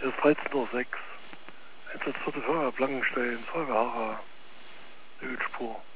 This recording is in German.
Es ist 13:06 Uhr. Einsatzvierte Feuerwehr Blankenstein, Feuerwehr Hara, Ölspur.